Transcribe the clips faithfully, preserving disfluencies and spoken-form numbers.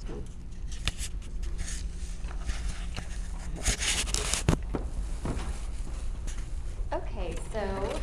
Okay, so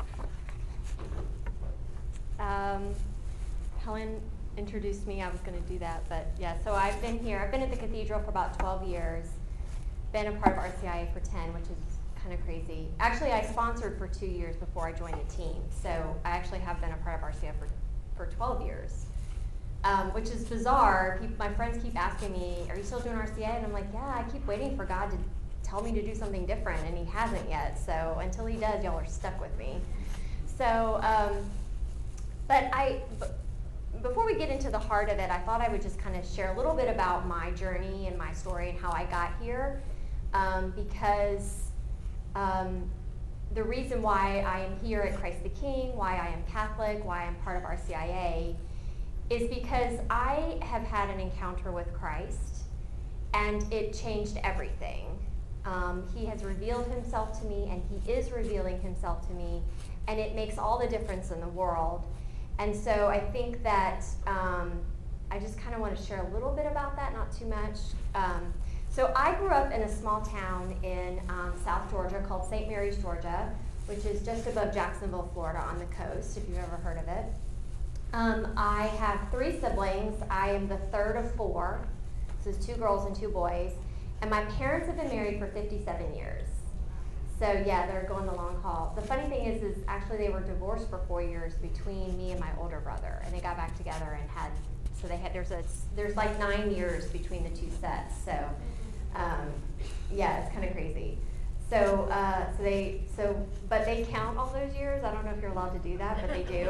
um, Helen introduced me. I was going to do that, but yeah. So I've been here. I've been at the cathedral for about twelve years. Been a part of R C I A for ten, which is kind of crazy. Actually, I sponsored for two years before I joined the team. So I actually have been a part of R C I A for for twelve years, um, which is bizarre. People, my friends keep asking me, "Are you still doing R C I A?" And I'm like, "Yeah." I keep waiting for God to tell me to do something different, and He hasn't yet. So until He does, y'all are stuck with me. So, um, but I. But, Before we get into the heart of it, I thought I would just kind of share a little bit about my journey and my story and how I got here, um, because um, the reason why I am here at Christ the King, why I am Catholic, why I'm part of R C I A, is because I have had an encounter with Christ, and it changed everything. Um, he has revealed Himself to me, and He is revealing Himself to me, and it makes all the difference in the world. And so I think that um, I just kind of want to share a little bit about that, not too much. Um, so I grew up in a small town in um, South Georgia called Saint Mary's, Georgia, which is just above Jacksonville, Florida on the coast, if you've ever heard of it. Um, I have three siblings. I am the third of four. So it's two girls and two boys. And my parents have been married for fifty-seven years. So yeah, they're going the long haul. The funny thing is, is actually they were divorced for four years between me and my older brother, and they got back together and had. So they had. There's a. There's like nine years between the two sets. So, um, yeah, it's kind of crazy. So, uh, so they. So, but they count all those years. I don't know if you're allowed to do that, but they do.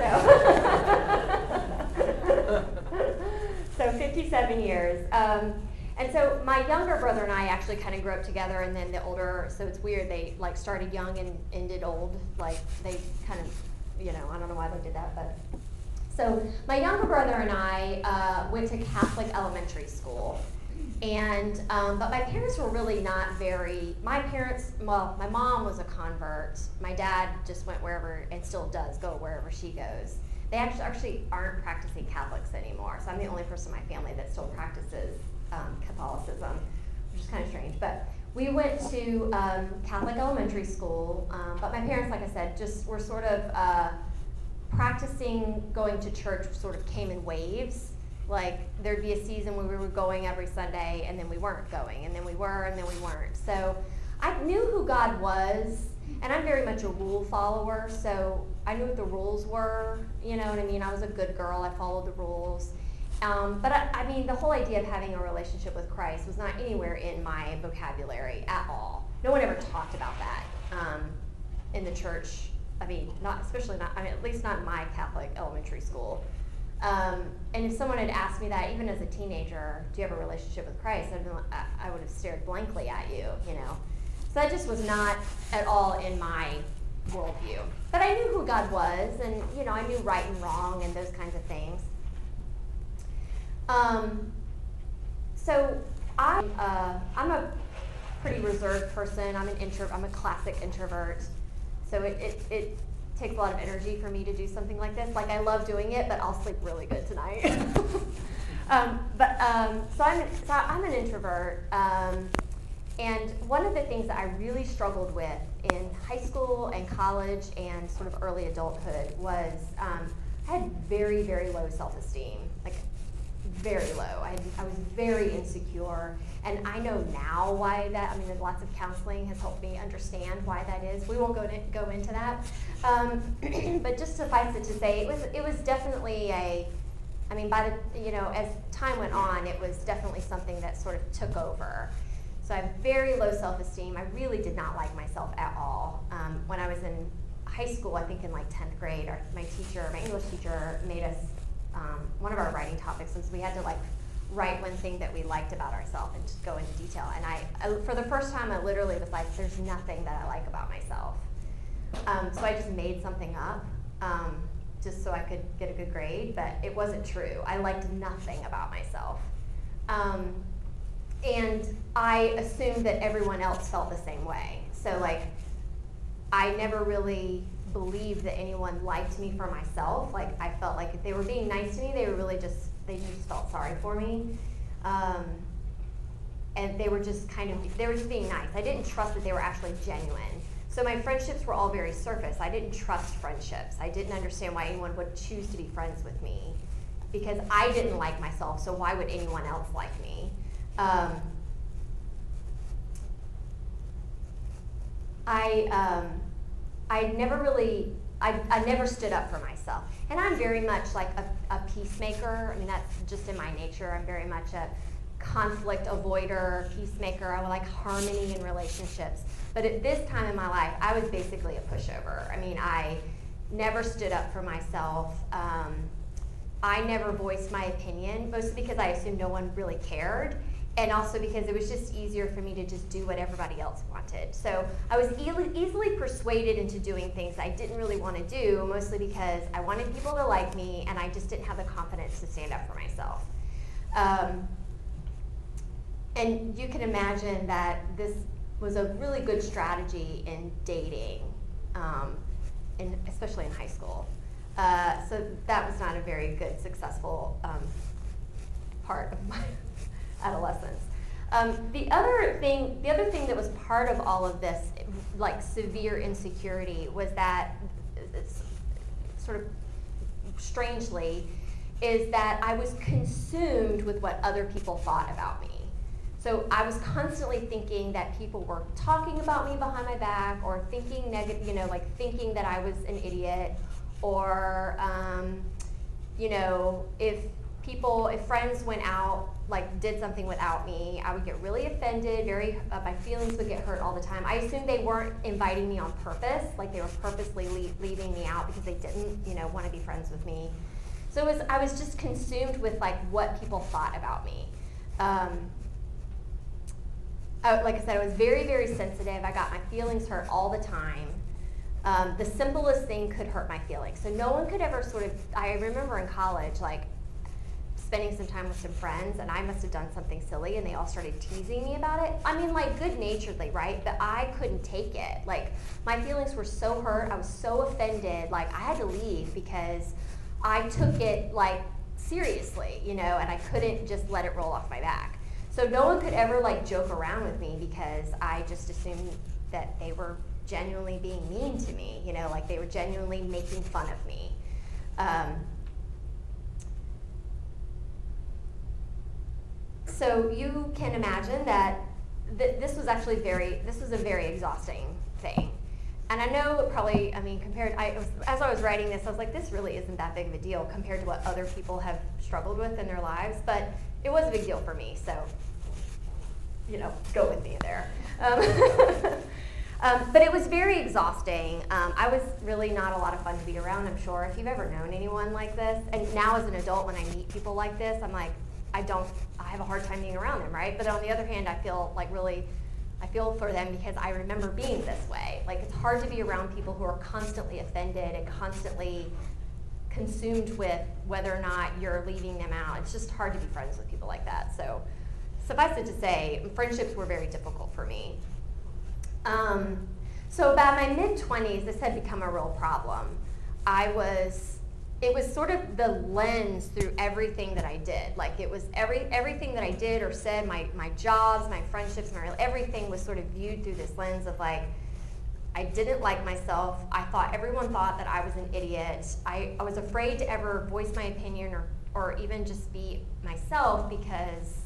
So. So fifty-seven years. Um, And so my younger brother and I actually kind of grew up together, and then the older, so it's weird, they like started young and ended old. Like they kind of, you know, I don't know why they did that, but. So my younger brother and I uh, went to Catholic elementary school. And, um, but my parents were really not very, my parents, well, my mom was a convert. My dad just went wherever, and still does go wherever she goes. They actually, actually aren't practicing Catholics anymore. So I'm the only person in my family that still practices Um, Catholicism, which is kind of strange. But we went to um, Catholic elementary school, um, but my parents, like I said, just were sort of uh, practicing going to church sort of came in waves. Like there'd be a season where we were going every Sunday, and then we weren't going, and then we were, and then we weren't. So I knew who God was, and I'm very much a rule follower, so I knew what the rules were, you know what I mean? I was a good girl, I followed the rules. Um, but I, I mean, the whole idea of having a relationship with Christ was not anywhere in my vocabulary at all. No one ever talked about that um, in the church. I mean, not especially not. I mean, at least not in my Catholic elementary school. Um, and if someone had asked me that, even as a teenager, do you have a relationship with Christ? I'd been, I, I would have stared blankly at you. You know, so that just was not at all in my worldview. But I knew who God was, and you know, I knew right and wrong and those kinds of things. Um, so I, uh, I'm a pretty reserved person. I'm an intro, I'm a classic introvert. So it, it, it takes a lot of energy for me to do something like this. Like I love doing it, but I'll sleep really good tonight. um, but um, so I'm, so I'm an introvert. Um, and one of the things that I really struggled with in high school and college and sort of early adulthood was um, I had very, very low self-esteem. Like very low. I, I was very insecure, and I know now why that, I mean, lots of counseling has helped me understand why that is. We won't go, to, go into that, um, but just suffice it to say, it was, it was definitely a, I mean, by the, you know, as time went on, it was definitely something that sort of took over. So I have very low self-esteem. I really did not like myself at all. Um, when I was in high school, I think in like tenth grade, our, my teacher, my English teacher made us Um, one of our writing topics was we had to like write one thing that we liked about ourselves and just go into detail. And I, I, for the first time, I literally was like, there's nothing that I like about myself. Um, so I just made something up um, just so I could get a good grade, but it wasn't true. I liked nothing about myself. Um, and I assumed that everyone else felt the same way. So like, I never really believed that anyone liked me for myself. Like I felt like if they were being nice to me, they were really just they just felt sorry for me. Um, and they were just kind of, they were just being nice. I didn't trust that they were actually genuine. So my friendships were all very surface. I didn't trust friendships. I didn't understand why anyone would choose to be friends with me, because I didn't like myself, so why would anyone else like me? Um, I, um, I never really, I, I never stood up for myself. And I'm very much like a, a peacemaker. I mean, that's just in my nature. I'm very much a conflict avoider, peacemaker. I would like harmony in relationships. But at this time in my life, I was basically a pushover. I mean, I never stood up for myself. Um, I never voiced my opinion, mostly because I assumed no one really cared, and also because it was just easier for me to just do what everybody else wanted. So I was e easily persuaded into doing things I didn't really want to do, mostly because I wanted people to like me, and I just didn't have the confidence to stand up for myself. Um, and you can imagine that this was a really good strategy in dating, um, in, especially in high school. Uh, so that was not a very good, successful um, part of my adolescence. Um, the other thing, the other thing that was part of all of this, like severe insecurity, was that, it's sort of strangely, is that I was consumed with what other people thought about me. So I was constantly thinking that people were talking about me behind my back, or thinking negative, you know, like thinking that I was an idiot, or um, you know, if people, if friends went out, like did something without me, I would get really offended, very, uh, my feelings would get hurt all the time. I assumed they weren't inviting me on purpose, like they were purposely le leaving me out because they didn't, you know, want to be friends with me. So it was, I was just consumed with like what people thought about me. Um, I, like I said, I was very, very sensitive. I got my feelings hurt all the time. Um, the simplest thing could hurt my feelings. So no one could ever sort of, I remember in college, like, spending some time with some friends, and I must have done something silly, and they all started teasing me about it. I mean, like, good-naturedly, right? But I couldn't take it. Like, my feelings were so hurt. I was so offended. Like, I had to leave because I took it, like, seriously, you know, and I couldn't just let it roll off my back. So no one could ever, like, joke around with me because I just assumed that they were genuinely being mean to me, you know, like they were genuinely making fun of me. Um, So you can imagine that th this was actually very, this was a very exhausting thing. And I know it probably, I mean, compared, I, was, as I was writing this, I was like, this really isn't that big of a deal compared to what other people have struggled with in their lives, but it was a big deal for me, so, you know, go with me there. Um, um, but it was very exhausting. Um, I was really not a lot of fun to be around, I'm sure. If you've ever known anyone like this, and now as an adult when I meet people like this, I'm like, I don't, I have a hard time being around them, right? But on the other hand, I feel like really, I feel for them because I remember being this way. Like it's hard to be around people who are constantly offended and constantly consumed with whether or not you're leaving them out. It's just hard to be friends with people like that. So suffice it to say, friendships were very difficult for me. Um, so about my mid twenties, this had become a real problem. I was, it was sort of the lens through everything that I did. Like it was every, everything that I did or said, my, my jobs, my friendships, my, everything was sort of viewed through this lens of like, I didn't like myself. I thought everyone thought that I was an idiot. I, I was afraid to ever voice my opinion or, or even just be myself because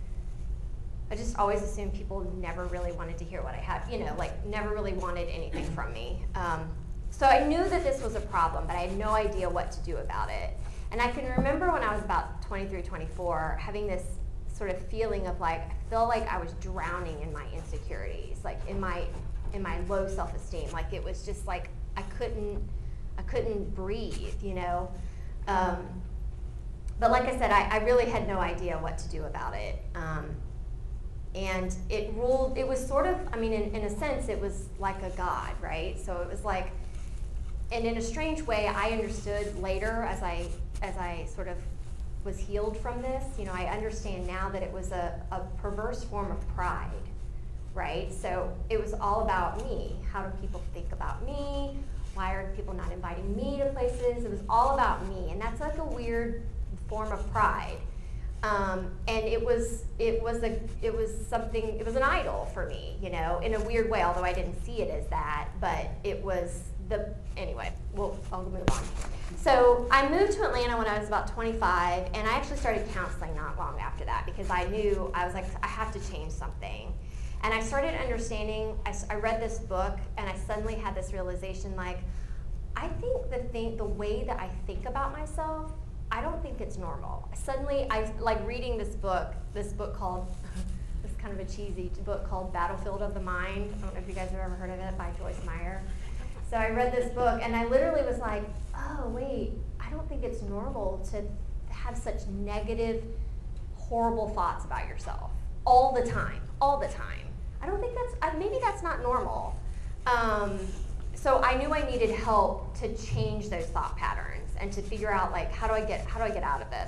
I just always assumed people never really wanted to hear what I had, you know, like never really wanted anything from me. Um, So I knew that this was a problem, but I had no idea what to do about it. And I can remember when I was about twenty-three, twenty-four, having this sort of feeling of like, I felt like I was drowning in my insecurities, like in my, in my low self-esteem. Like it was just like, I couldn't, I couldn't breathe, you know? Um, but like I said, I, I really had no idea what to do about it. Um, and it ruled, it was sort of, I mean, in, in a sense, it was like a god, right? So it was like, and in a strange way, I understood later as I, as I sort of was healed from this, you know, I understand now that it was a, a perverse form of pride, right? So it was all about me. How do people think about me? Why are people not inviting me to places? It was all about me, and that's like a weird form of pride. Um, and it was it was a it was something it was an idol for me, you know, in a weird way. Although I didn't see it as that, but it was the anyway. Well, I'll move on. So I moved to Atlanta when I was about twenty-five, and I actually started counseling not long after that because I knew I was like I have to change something, and I started understanding. I, I read this book, and I suddenly had this realization like I think the thing the way that I think about myself. I don't think it's normal. Suddenly, I like reading this book, this book called, this kind of a cheesy book called Battlefield of the Mind. I don't know if you guys have ever heard of it, by Joyce Meyer. So I read this book, and I literally was like, oh, wait, I don't think it's normal to have such negative, horrible thoughts about yourself all the time, all the time. I don't think that's, maybe that's not normal. Um, so I knew I needed help to change those thought patterns and to figure out like how do I get how do I get out of this.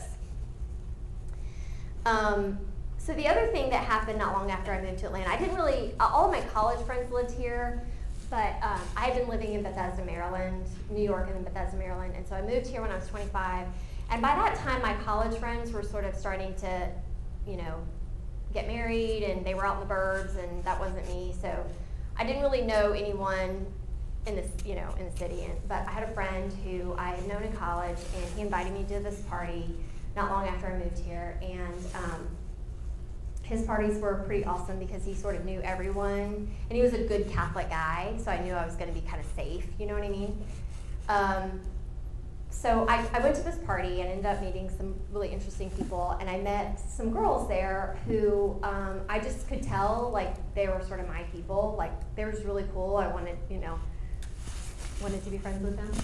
Um, so the other thing that happened not long after I moved to Atlanta, I didn't really all of my college friends lived here, but um, I had been living in Bethesda, Maryland, New York, and then Bethesda, Maryland, and so I moved here when I was twenty-five. And by that time, my college friends were sort of starting to, you know, get married, and they were out in the burbs, and that wasn't me. So I didn't really know anyone in this, you know, in the city. And, but I had a friend who I had known in college, and he invited me to this party not long after I moved here. And um, his parties were pretty awesome because he sort of knew everyone, and he was a good Catholic guy, so I knew I was going to be kind of safe. You know what I mean? Um, so I, I went to this party and ended up meeting some really interesting people, and I met some girls there who um, I just could tell like they were sort of my people. Like they were just really cool. I wanted, you know. wanted to be friends with them.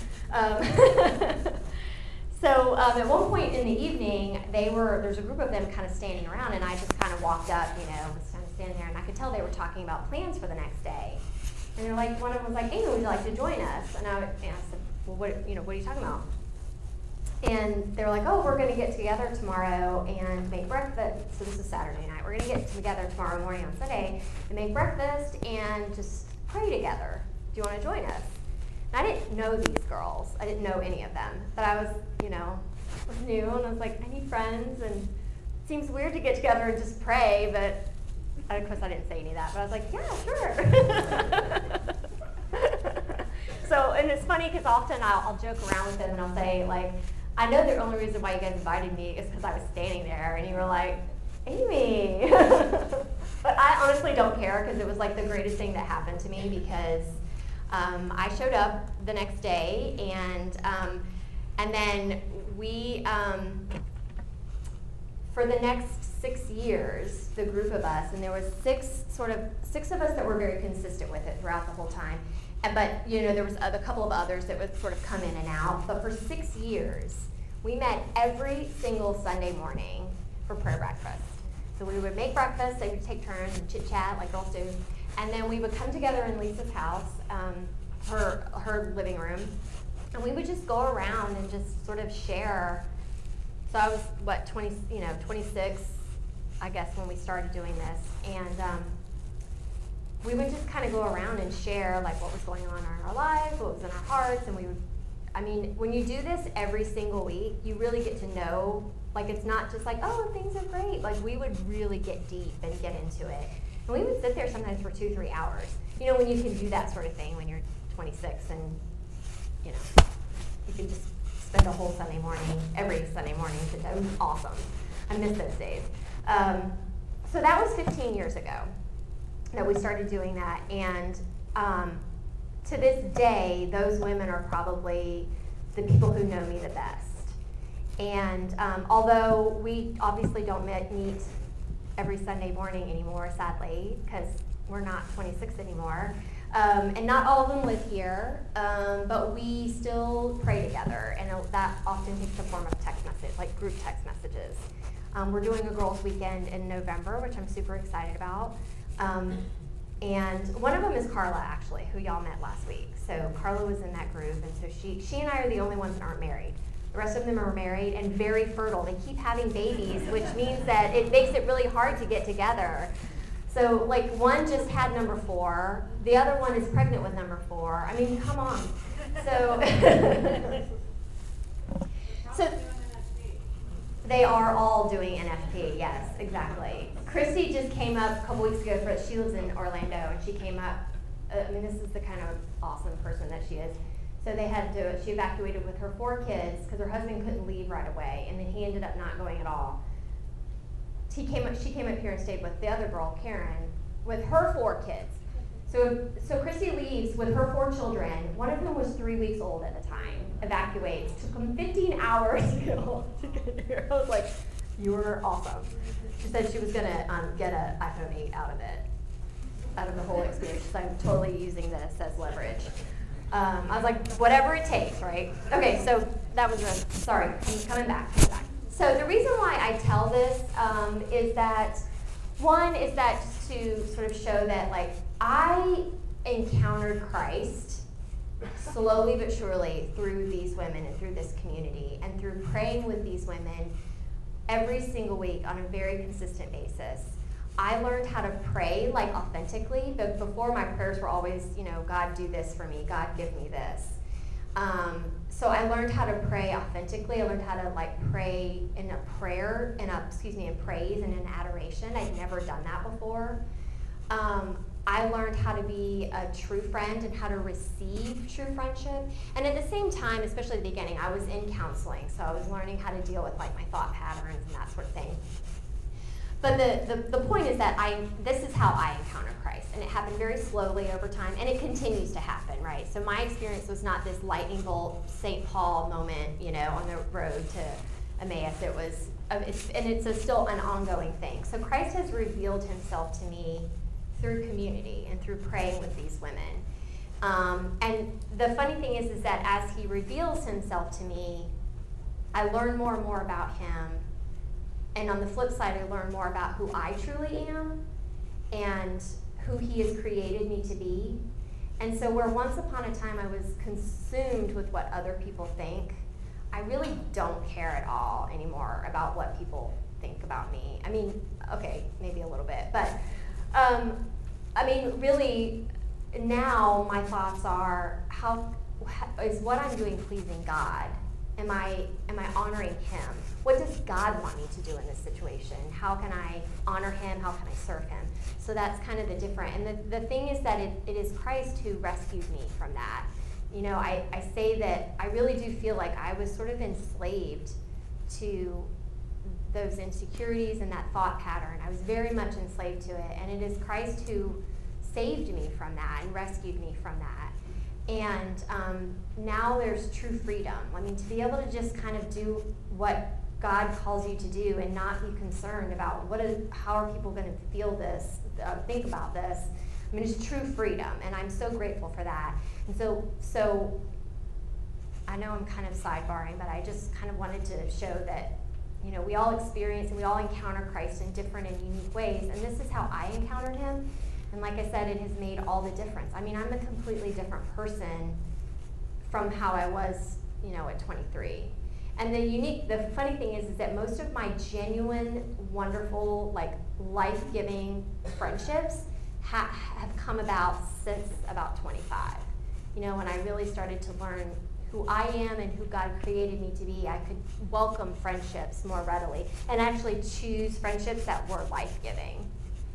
Um, so um, at one point in the evening, they were there's a group of them kind of standing around, and I just kind of walked up, you know, was kind of standing there, and I could tell they were talking about plans for the next day. And they're like, one of them was like, "Amy, would you like to join us?" And I, and I said, "Well, what, you know, what are you talking about?" And they're like, "Oh, we're going to get together tomorrow and make breakfast." So this is Saturday night. We're going to get together tomorrow morning on Sunday and make breakfast and just pray together. Do you want to join us? I didn't know these girls. I didn't know any of them. But I was, you know, was new, and I was like, I need friends, and it seems weird to get together and just pray, but of course I didn't say any of that, but I was like, yeah, sure. So, and it's funny because often I'll, I'll joke around with them and I'll say, like, I know the only reason why you guys invited me is because I was standing there, and you were like, Amy. But I honestly don't care because it was like the greatest thing that happened to me because Um, I showed up the next day, and um, and then we, um, for the next six years, the group of us, and there was six sort of six of us that were very consistent with it throughout the whole time. And, but you know, there was a, a couple of others that would sort of come in and out. But for six years, we met every single Sunday morning for prayer breakfast. So we would make breakfast, they would take turns and chit chat like girls do. And then we would come together in Lisa's house, um, her her living room, and we would just go around and just sort of share. So I was what twenty, you know, twenty-six, I guess, when we started doing this, and um, we would just kind of go around and share like what was going on in our lives, what was in our hearts, and we would. I mean, when you do this every single week, you really get to know. Like it's not just like, oh, things are great. Like we would really get deep and get into it. And we would sit there sometimes for two, three hours. You know, when you can do that sort of thing when you're twenty-six and, you know, you can just spend a whole Sunday morning, every Sunday morning. It was awesome. I miss those days. Um, so that was fifteen years ago that we started doing that. And um, to this day, those women are probably the people who know me the best. And um, although we obviously don't meet, meet every Sunday morning anymore, sadly, because we're not twenty-six anymore. Um, and not all of them live here, um, but we still pray together, and that often takes the form of text message, like group text messages. Um, we're doing a girls' weekend in November, which I'm super excited about. Um, and one of them is Carla, actually, who y'all met last week. So Carla was in that group, and so she, she and I are the only ones that aren't married. The rest of them are married and very fertile. They keep having babies, which means that it makes it really hard to get together. So, like, one just had number four. The other one is pregnant with number four. I mean, come on. So, so They are all doing N F P, yes, exactly. Christy just came up a couple weeks ago, for, she lives in Orlando, and she came up, uh, I mean, this is the kind of awesome person that she is. So they had to, she evacuated with her four kids, because her husband couldn't leave right away, and then he ended up not going at all. He came up, she came up here and stayed with the other girl, Karen, with her four kids. So, so Christy leaves with her four children, one of whom was three weeks old at the time, evacuates. Took them fifteen hours to get here. I was like, you were awesome. She said she was gonna um, get an iPhone eight out of it, out of the whole experience. So I'm totally using this as leverage. Um, I was like, whatever it takes, right? Okay, so that was a, sorry, I'm coming back, coming back. So the reason why I tell this um, is that, one is that just to sort of show that, like, I encountered Christ slowly but surely through these women and through this community and through praying with these women every single week on a very consistent basis. I learned how to pray, like, authentically. But before, my prayers were always, you know, God, do this for me. God, give me this. Um, so I learned how to pray authentically. I learned how to, like, pray in a prayer, in a, excuse me, in praise and in adoration. I'd never done that before. Um, I learned how to be a true friend and how to receive true friendship. And at the same time, especially at the beginning, I was in counseling, so I was learning how to deal with, like, my thought patterns and that sort of thing. But the, the, the point is that I this is how I encounter Christ, and it happened very slowly over time, and it continues to happen, right? So my experience was not this lightning bolt Saint Paul moment, you know, on the road to Emmaus. It was, uh, it's, and it's a, still an ongoing thing. So Christ has revealed himself to me through community and through praying with these women. Um, and the funny thing is, is that as he reveals himself to me, I learn more and more about him. And on the flip side, I learn more about who I truly am and who he has created me to be. And so where once upon a time I was consumed with what other people think, I really don't care at all anymore about what people think about me. I mean, okay, maybe a little bit, but um, I mean, really, now my thoughts are, how is what I'm doing pleasing God? Am I, am I honoring him? What does God want me to do in this situation? How can I honor him? How can I serve him? So that's kind of the different. And the, the thing is that it, it is Christ who rescued me from that. You know, I, I say that I really do feel like I was sort of enslaved to those insecurities and that thought pattern. I was very much enslaved to it. And it is Christ who saved me from that and rescued me from that. And um, now there's true freedom. I mean, to be able to just kind of do what God calls you to do and not be concerned about what is, how are people going to feel this, uh, think about this. I mean, it's true freedom, and I'm so grateful for that. And so, so I know I'm kind of sidebarring, but I just kind of wanted to show that, you know, we all experience and we all encounter Christ in different and unique ways, and this is how I encountered him. And like I said, it has made all the difference. I mean, I'm a completely different person from how I was, you know, at twenty-three. And the unique, the funny thing is, is that most of my genuine, wonderful, like life-giving friendships ha have come about since about twenty-five. You know, when I really started to learn who I am and who God created me to be, I could welcome friendships more readily and actually choose friendships that were life-giving.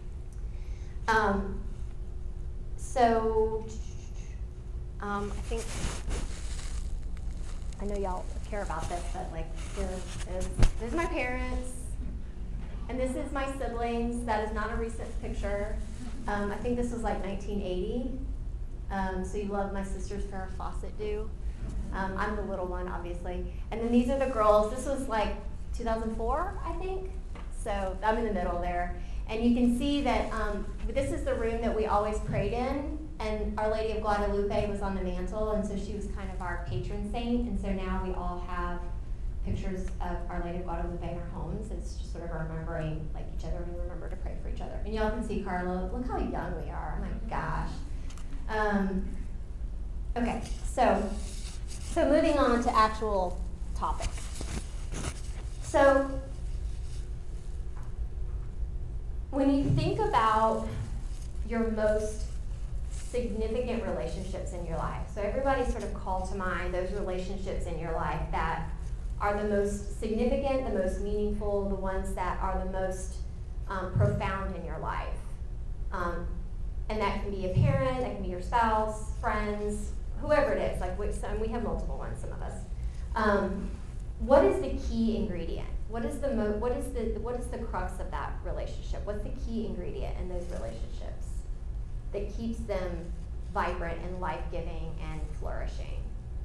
Um, so, um, I think, I know y'all care about this, but like, this is, this is my parents, and this is my siblings. That is not a recent picture. Um, I think this was like nineteen eighty. Um, so you love my sister's Farrah Fawcett do. Um, I'm the little one, obviously. And then these are the girls. This was like two thousand four, I think. So I'm in the middle there. And you can see that um, this is the room that we always prayed in, and Our Lady of Guadalupe was on the mantle, and so she was kind of our patron saint, and so now we all have pictures of Our Lady of Guadalupe in our homes. It's just sort of remembering like each other, and remember to pray for each other. And y'all can see Carla, look how young we are, oh my gosh. Um, okay, so, so moving on to actual topics. So, when you think about your most significant relationships in your life, so everybody sort of call to mind those relationships in your life that are the most significant, the most meaningful, the ones that are the most um, profound in your life. Um, and that can be a parent, that can be your spouse, friends, whoever it is. Like we, some, we have multiple ones, some of us. Um, what is the key ingredient? What is the mo- what is the what is the crux of that relationship? What's the key ingredient in those relationships that keeps them vibrant and life-giving and flourishing?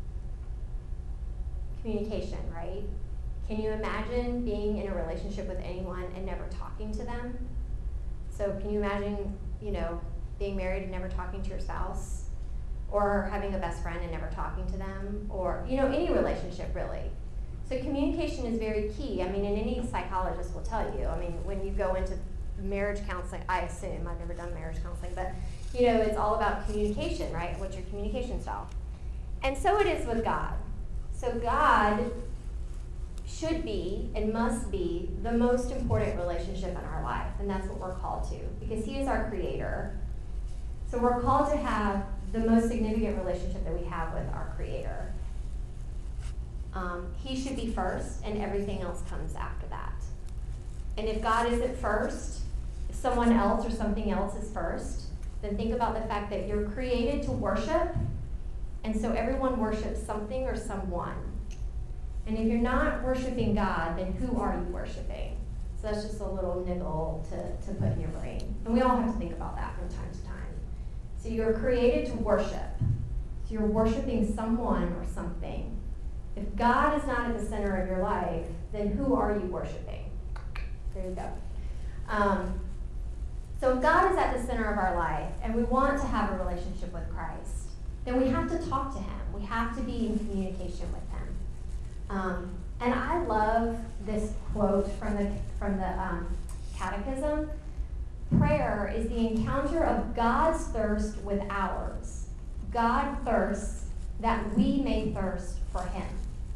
Communication, right? Can you imagine being in a relationship with anyone and never talking to them? So can you imagine, you know, being married and never talking to your spouse? Or having a best friend and never talking to them? Or, you know, any relationship really. So communication is very key. I mean, and any psychologist will tell you. I mean, when you go into marriage counseling, I assume, I've never done marriage counseling, but, you know, it's all about communication, right? What's your communication style? And so it is with God. So God should be and must be the most important relationship in our life, and that's what we're called to, because he is our creator. So we're called to have the most significant relationship that we have with our creator. Um, he should be first, and everything else comes after that. And if God isn't first, if someone else or something else is first, then think about the fact that you're created to worship, and so everyone worships something or someone. And if you're not worshiping God, then who are you worshiping? So that's just a little niggle to, to put in your brain. And we all have to think about that from time to time. So you're created to worship. So you're worshiping someone or something. If God is not at the center of your life, then who are you worshiping? There you go. Um, so if God is at the center of our life, and we want to have a relationship with Christ, then we have to talk to him. We have to be in communication with him. Um, and I love this quote from the from the um, Catechism. Prayer is the encounter of God's thirst with ours. God thirsts that we may thirst for him.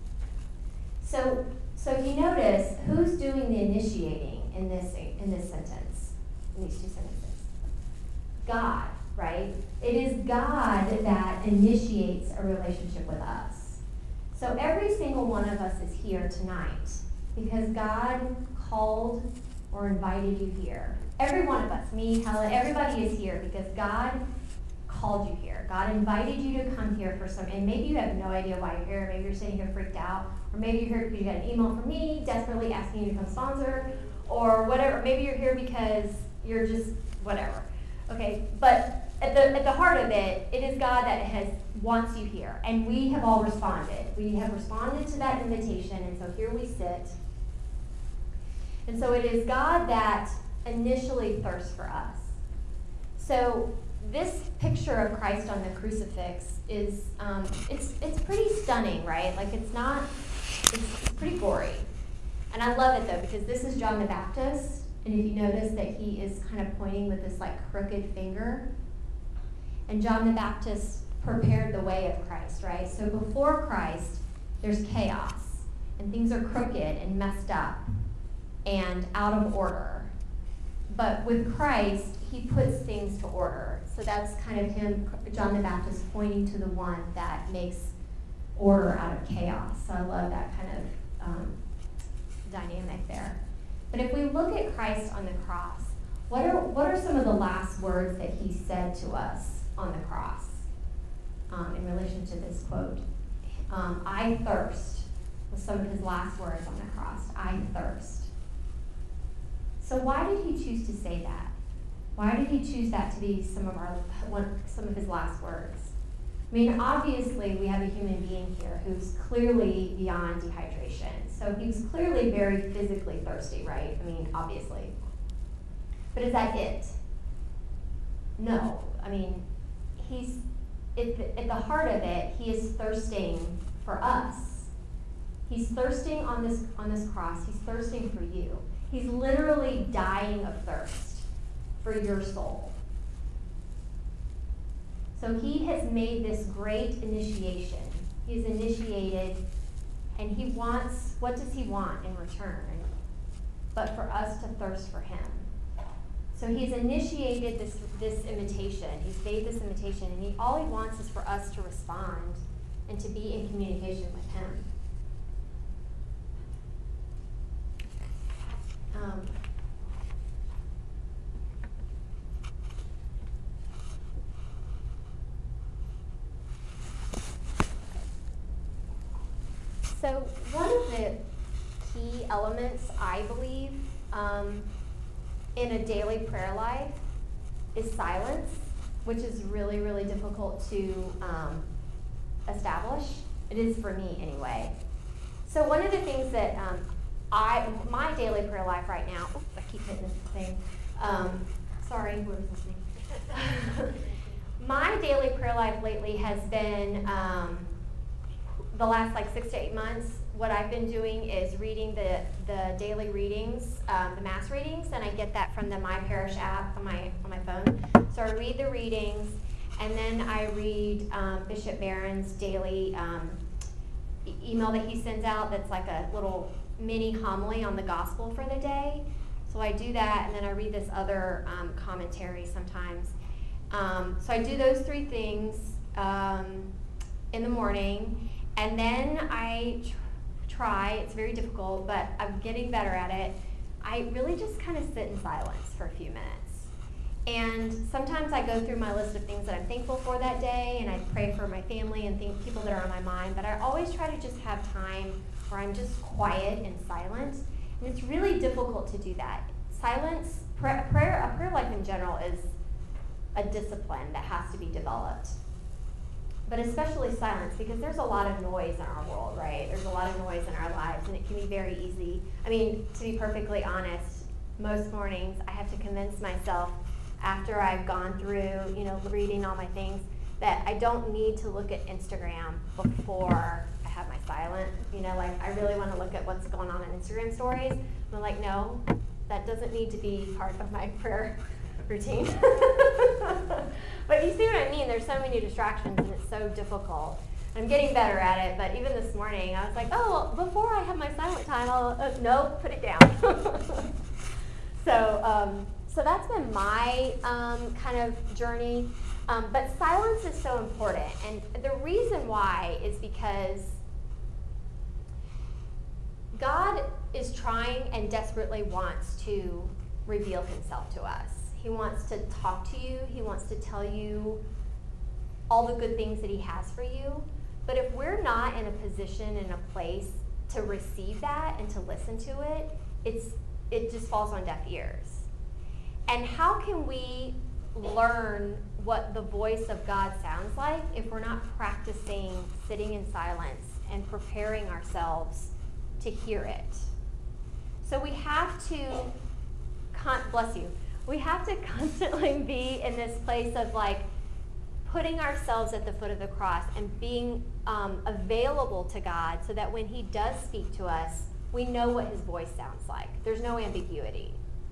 So, so if you notice, who's doing the initiating in this in this sentence, in these two sentences? God, right? It is God that initiates a relationship with us. So every single one of us is here tonight because God called or invited you here. Every one of us, me, Helen, everybody is here because God called you here. God invited you to come here for some, and maybe you have no idea why you're here. Maybe you're sitting here freaked out, or maybe you're here because you got an email from me desperately asking you to come sponsor, or whatever. Maybe you're here because you're just whatever. Okay, but at the at the heart of it, it is God that has wants you here, and we have all responded. We have responded to that invitation, and so here we sit. And so it is God that initially thirsts for us. So this picture of Christ on the crucifix is um, it's it's pretty stunning, right? Like it's not it's, it's pretty gory, and I love it though because this is John the Baptist, and if you notice that he is kind of pointing with this like crooked finger, and John the Baptist prepared the way of Christ, right? So before Christ, there's chaos, and things are crooked and messed up and out of order. But with Christ, he puts things to order. So that's kind of him, John the Baptist, pointing to the one that makes order out of chaos. So I love that kind of um, dynamic there. But if we look at Christ on the cross, what are what are some of the last words that he said to us on the cross um, in relation to this quote? Um, I thirst was some of his last words on the cross. I thirst. So why did he choose to say that? Why did he choose that to be some of our one, some of his last words? I mean, obviously, we have a human being here who's clearly beyond dehydration. So he was clearly very physically thirsty, right? I mean, obviously. But is that it? No. I mean, he's at the, at the heart of it, he is thirsting for us. He's thirsting on this on this cross. He's thirsting for you. He's literally dying of thirst for your soul. So he has made this great initiation. He's initiated, and he wants, what does he want in return? But for us to thirst for him. So he's initiated this, this invitation. He's made this invitation, and he, all he wants is for us to respond and to be in communication with him. Um, so one of the key elements, I believe, um, in a daily prayer life is silence, which is really, really difficult to um, establish. It is for me anyway. So one of the things that um, I, my daily prayer life right now, oops, I keep hitting this thing. Um, sorry, whoever's listening. My daily prayer life lately has been, um, the last like six to eight months, what I've been doing is reading the, the daily readings, um, the mass readings, and I get that from the My Parish app on my, on my phone. So I read the readings, and then I read um, Bishop Barron's daily um, e- email that he sends out that's like a little mini homily on the gospel for the day. So I do that, and then I read this other um, commentary sometimes. Um, so I do those three things um, in the morning, and then I tr- try, it's very difficult, but I'm getting better at it. I really just kind of sit in silence for a few minutes. And sometimes I go through my list of things that I'm thankful for that day, and I pray for my family and think people that are on my mind, but I always try to just have time where I'm just quiet and silent. And it's really difficult to do that. Silence, prayer, prayer a prayer life in general is a discipline that has to be developed. But especially silence, because there's a lot of noise in our world, right? There's a lot of noise in our lives, and it can be very easy. I mean, to be perfectly honest, most mornings I have to convince myself after I've gone through, you know, reading all my things, that I don't need to look at Instagram before I have my silent. You know, like I really want to look at what's going on in Instagram stories. I'm like, no, that doesn't need to be part of my prayer routine. But you see what I mean? There's so many distractions, and it's so difficult. I'm getting better at it, but even this morning, I was like, oh, well, before I have my silent time, I'll, uh, no, put it down. so, um, so that's been my um, kind of journey. Um, but silence is so important, and the reason why is because God is trying and desperately wants to reveal himself to us. He wants to talk to you. He wants to tell you all the good things that he has for you. But if we're not in a position, in a place to receive that and to listen to it, it's it just falls on deaf ears. And how can we learn what the voice of God sounds like if we're not practicing sitting in silence and preparing ourselves to hear it? So we have to, con- bless you, we have to constantly be in this place of like putting ourselves at the foot of the cross and being um, available to God so that when he does speak to us, we know what his voice sounds like. There's no ambiguity.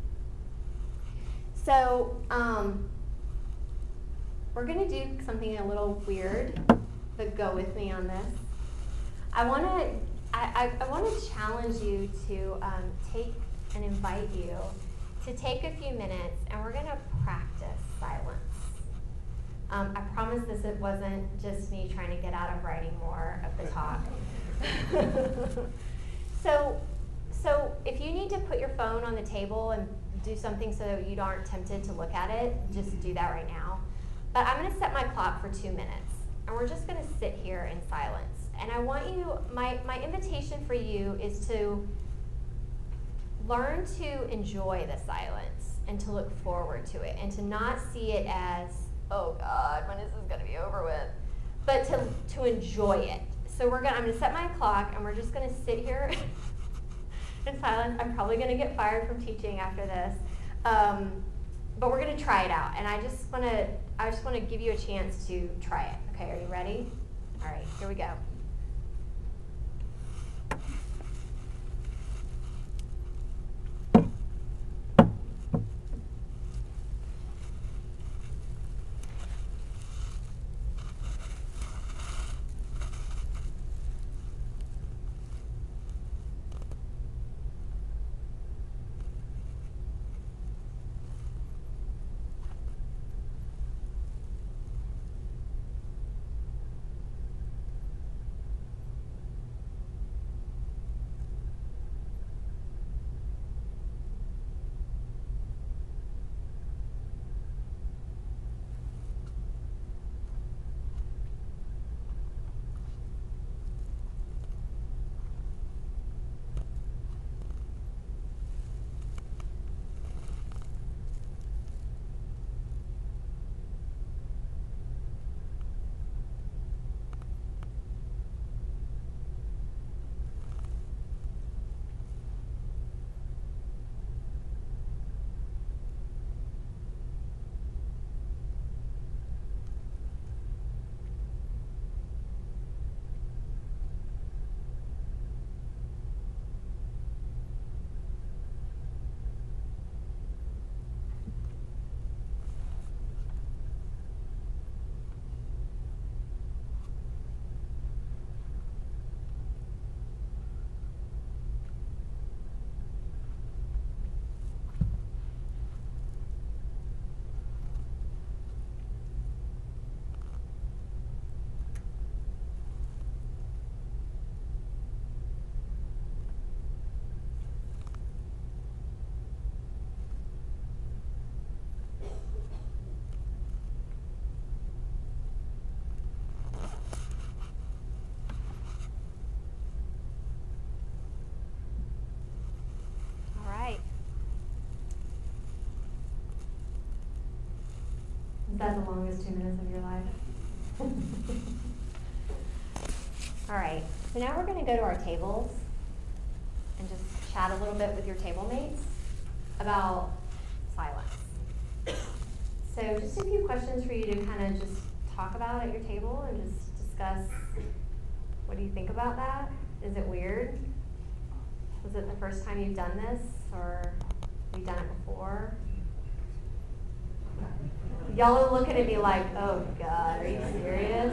So um, we're going to do something a little weird, but go with me on this. I want to I, I, I want to challenge you to um, take and invite you to take a few minutes, and we're going to practice silence. Um, I promise this it wasn't just me trying to get out of writing more of the talk. so, so if you need to put your phone on the table and do something so that you aren't tempted to look at it, just do that right now. But I'm going to set my clock for two minutes, and we're just going to sit here in silence. And I want you, my, my invitation for you is to learn to enjoy the silence and to look forward to it and to not see it as, oh God, when is this going to be over with? But to, to enjoy it. So we're gonna, I'm going to set my clock, and we're just going to sit here in silence. I'm probably going to get fired from teaching after this. Um, but we're going to try it out. And I just want to I just want to give you a chance to try it. Okay, are you ready? All right, here we go. Is that the longest two minutes of your life? All right, so now we're going to go to our tables and just chat a little bit with your table mates about silence. So just a few questions for you to kind of just talk about at your table and just discuss, what do you think about that? Is it weird? Was it the first time you've done this, or have you done it before? Y'all are looking at me like, oh God, are you serious?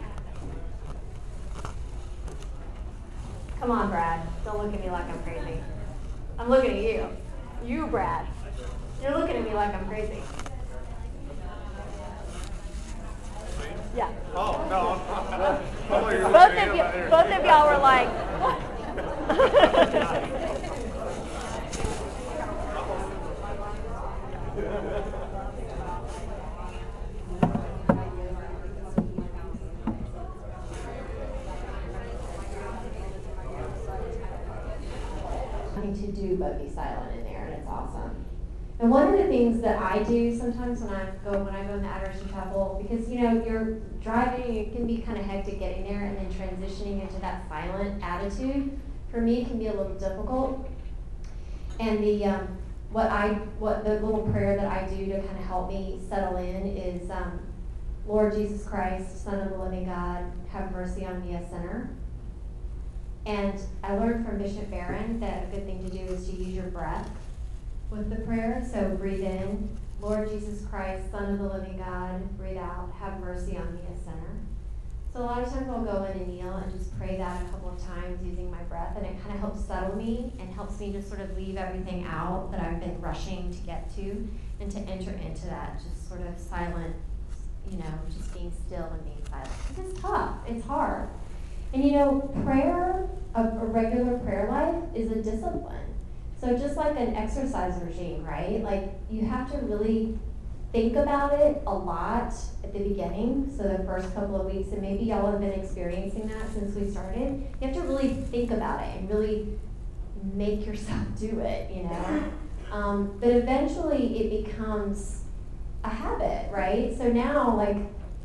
Come on, Brad. Don't look at me like I'm crazy. I'm looking at you. You, Brad. You're looking at me like I'm crazy. Yeah. Oh, no. both, of you, both of y'all were like, what? To do but be silent in there, and it's awesome. And one of the things that I do sometimes when I go when I go in the Adoration Chapel, because you know you're driving, it can be kind of hectic getting there, and then transitioning into that silent attitude for me can be a little difficult. And the um, what I what the little prayer that I do to kind of help me settle in is, um, Lord Jesus Christ, Son of the living God, have mercy on me, a sinner. And I learned from Bishop Barron that a good thing to do is to use your breath with the prayer. So breathe in, Lord Jesus Christ, Son of the living God. Breathe out, have mercy on me, a sinner. So a lot of times I'll go in and kneel and just pray that a couple of times using my breath, and it kind of helps settle me and helps me just sort of leave everything out that I've been rushing to get to, and to enter into that just sort of silent, you know, just being still and being silent. Because it's tough, it's hard. And you know, prayer, a, a regular prayer life is a discipline. So just like an exercise regime, right? Like you have to really think about it a lot at the beginning, so the first couple of weeks, and maybe y'all have been experiencing that since we started. You have to really think about it and really make yourself do it, you know? Um, but eventually it becomes a habit, right? So now, like,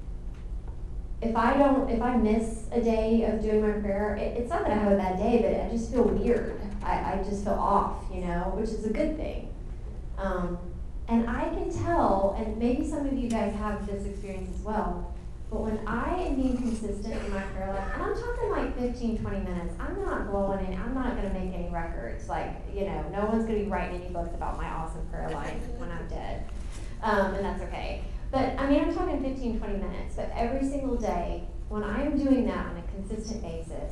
if I don't, if I miss a day of doing my prayer, it, it's not that I have a bad day, but I just feel weird. I, I just feel off, you know, which is a good thing. Um, and I can tell, and maybe some of you guys have this experience as well, but when I am being consistent in my prayer life, and I'm talking like fifteen, twenty minutes, I'm not blowing in, I'm not going to make any records. Like, you know, no one's going to be writing any books about my awesome prayer life when I'm dead. Um, and that's okay. But, I mean, I'm talking fifteen, twenty minutes, but every single day, when I'm doing that on a consistent basis,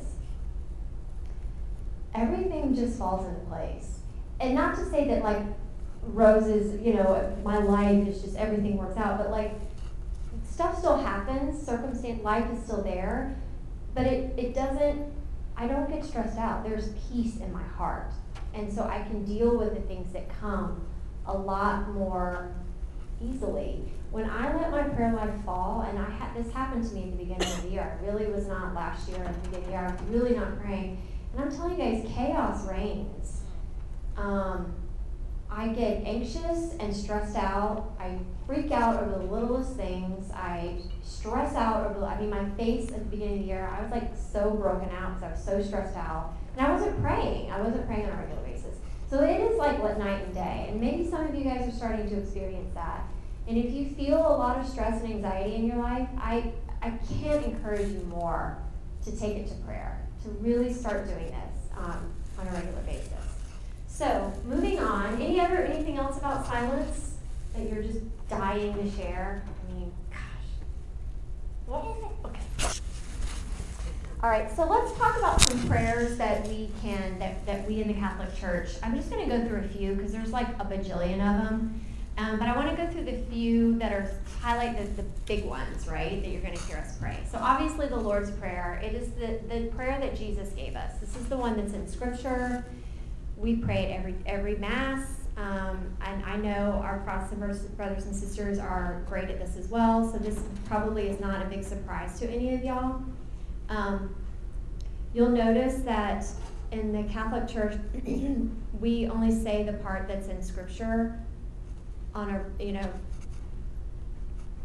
everything just falls into place. And not to say that, like, roses, you know, my life is just everything works out, but, like, stuff still happens, circumstance, life is still there, but it, it doesn't, I don't get stressed out. There's peace in my heart. And so I can deal with the things that come a lot more easily. When I let my prayer life fall, and I had this happened to me at the beginning of the year, I really was not last year, at the beginning of the year, I was really not praying, and I'm telling you guys, chaos reigns. Um, I get anxious and stressed out. I freak out over the littlest things. I stress out over, the, I mean, my face at the beginning of the year, I was like so broken out because I was so stressed out. And I wasn't praying. I wasn't praying on a regular basis. So it is like what night and day. And maybe some of you guys are starting to experience that. And if you feel a lot of stress and anxiety in your life, I, I can't encourage you more to take it to prayer, to really start doing this um, on a regular basis. So, moving on, any other, anything else about silence that you're just dying to share? I mean, gosh. What is it? Okay. All right, so let's talk about some prayers that we can, that, that we in the Catholic Church, I'm just going to go through a few because there's like a bajillion of them. Um, but I want to go through the few that are, highlight the, the big ones, right, that you're going to hear us pray. So obviously the Lord's Prayer, it is the, the prayer that Jesus gave us. This is the one that's in Scripture. We pray it every every Mass, um, and I know our Protestant brothers and sisters are great at this as well, so this probably is not a big surprise to any of y'all. Um, you'll notice that in the Catholic Church, we only say the part that's in Scripture on a, you know,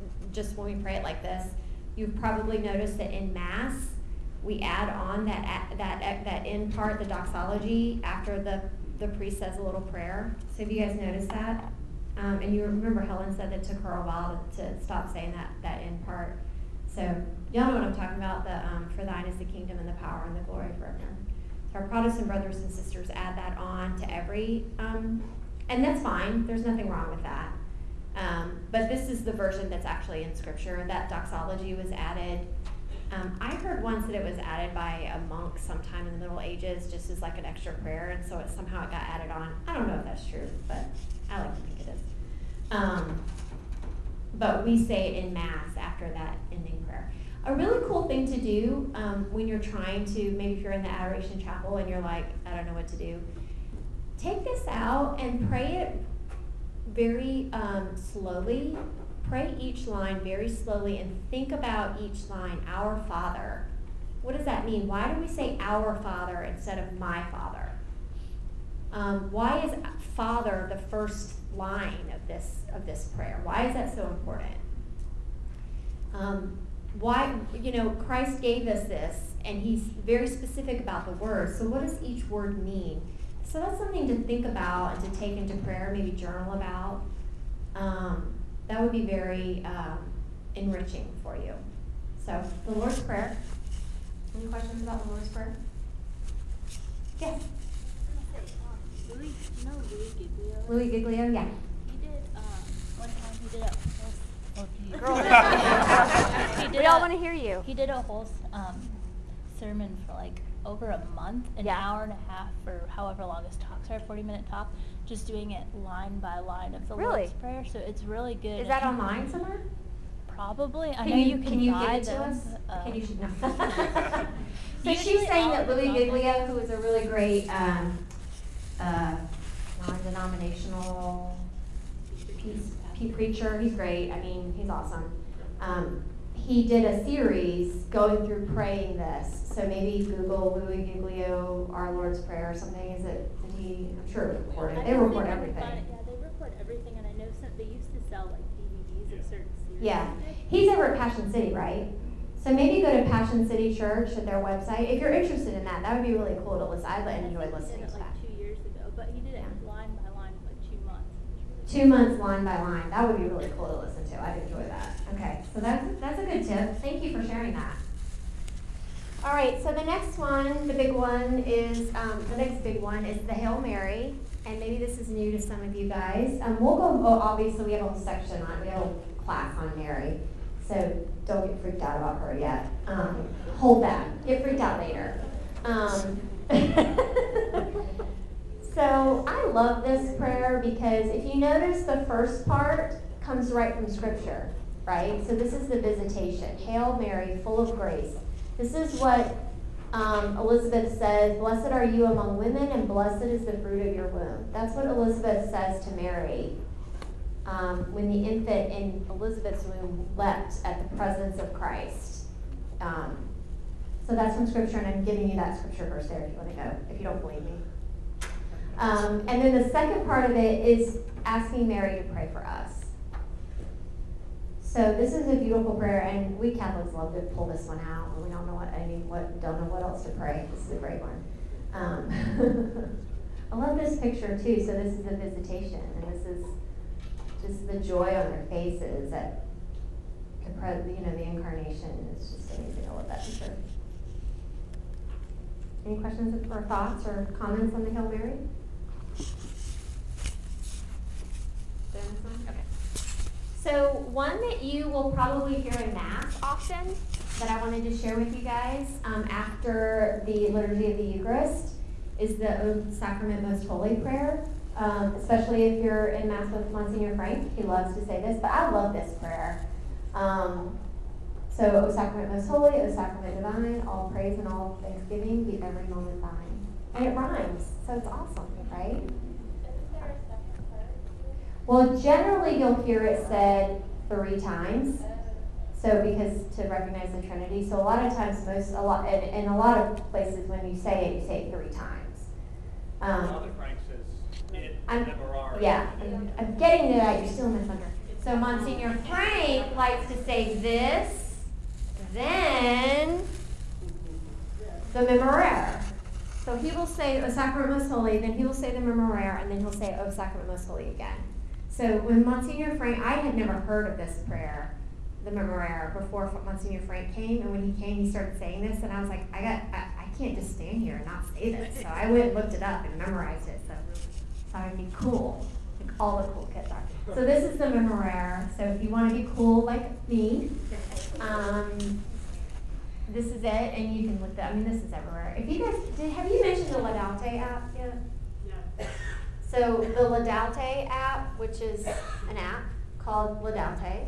just when we pray it like this, you've probably noticed that in Mass, we add on that that that end part, the doxology, after the, the priest says a little prayer. So have you guys noticed that? Um, and you remember Helen said that it took her a while to, to stop saying that, that end part. So y'all know what I'm talking about, the um, for thine is the kingdom and the power and the glory forever. So our Protestant brothers and sisters add that on to every, um, and that's fine. There's nothing wrong with that. Um, but this is the version that's actually in Scripture. That doxology was added. Um, I heard once that it was added by a monk sometime in the Middle Ages, just as like an extra prayer, and so it, somehow it got added on. I don't know if that's true, but I like to think it is. Um, but we say it in Mass after that ending prayer. A really cool thing to do um, when you're trying to, maybe if you're in the Adoration Chapel and you're like, I don't know what to do, take this out and pray it very um, slowly. Pray each line very slowly and think about each line, our Father. What does that mean? Why do we say our Father instead of my Father? Um, why is Father the first line of this of this prayer? Why is that so important? Um, why, you know, Christ gave us this, and he's very specific about the words. So what does each word mean? So that's something to think about and to take into prayer, maybe journal about. Um, that would be very um, enriching for you. So the Lord's Prayer. Any questions about the Lord's Prayer? Yes. Louis, you know Louis Giglio? Louis Giglio, yeah. He did, um, one time he did a whole, oh, Girl, he did we all a- want to hear you. He did a whole, um, sermon for like over a month, an Yeah. hour and a half, or however long his talks are, forty minute talk, just doing it line by line of the Really? Lord's Prayer, so it's really good. Is that online somewhere? Probably. I Can know you, you can, can you buy give it to them. us? uh, Can you? No. So Usually she's saying all that of Louis them. Giglio, who is a really great um, uh, non-denominational peace, peace preacher, he's great. I mean, he's awesome. Um, he did a series going through praying this. So maybe Google Louis Giglio, Our Lord's Prayer or something. Is it? Did he? I'm sure it was recorded. I They don't record think I would everything. find it. Yeah, they record everything, and I know some, they used to sell like D V Ds of certain series. Yeah, he's over at Passion City, right? So maybe go to Passion City Church at their website. If you're interested in that, that would be really cool to listen. I'd enjoy listening He to did it that. like two years ago, but he did it Yeah. line by line for like two months. Two months line by line. That would be really cool to listen to. I'd enjoy that. Okay, so that's, that's a good tip. Thank you for sharing that. All right, so the next one, the big one is, um, the next big one is the Hail Mary. And maybe this is new to some of you guys. Um, we'll go, oh, obviously we have a whole section on, we have a whole class on Mary. So don't get freaked out about her yet. Um, hold that. Get freaked out later. Um, so I love this prayer because if you notice the first part comes right from Scripture, right? So this is the visitation. Hail Mary, full of grace. This is what um, Elizabeth says, blessed are you among women and blessed is the fruit of your womb. That's what Elizabeth says to Mary. Um, when the infant in Elizabeth's womb leapt at the presence of Christ. Um, so that's from Scripture, and I'm giving you that Scripture verse there if you want to go, if you don't believe me. Um, and then the second part of it is asking Mary to pray for us. So this is a beautiful prayer, and we Catholics love to pull this one out when we don't know what, I mean, what, don't know what else to pray. This is a great one. Um, I love this picture too. So this is a visitation, and this is just the joy on their faces at the pre- you know, the incarnation. It's just amazing. I love that picture. Any questions or thoughts or comments on the Hail Mary? Okay. So one that you will probably hear in Mass often that I wanted to share with you guys um, after the Liturgy of the Eucharist is the O Sacrament Most Holy prayer. Um, especially if you're in Mass with Monsignor Frank. He loves to say this, but I love this prayer. Um, so, O Sacrament Most Holy, O Sacrament Divine, all praise and all thanksgiving be every moment thine. And it rhymes, so it's awesome, right? Isn't there a second part? Well, generally you'll hear it said three times. So, because to recognize the Trinity. So a lot of times, most, a lot, in, in a lot of places when you say it, you say it three times. Um, Father Frank says it, I'm, never are. yeah, I'm, I'm getting to that. You're still in my thunder. It's So Monsignor Frank likes to say this, then the Memorare. So he will say, O Sacrament Most Holy, then he will say the Memorare, and then he'll say, O Sacrament Most Holy again. So when Monsignor Frank, I had never heard of this prayer, the Memorare, before Monsignor Frank came, and when he came, he started saying this, and I was like, I got, I, I can't just stand here and not say this. So I went and looked it up and memorized it, so so I would be cool, like all the cool kids are. So this is the Memorare. So if you want to be cool like me, um, this is it, and you can look that. I mean, this is everywhere. If you guys, did, have you mentioned the Laudate app yet? No. So the Laudate app, which is an app called Laudate,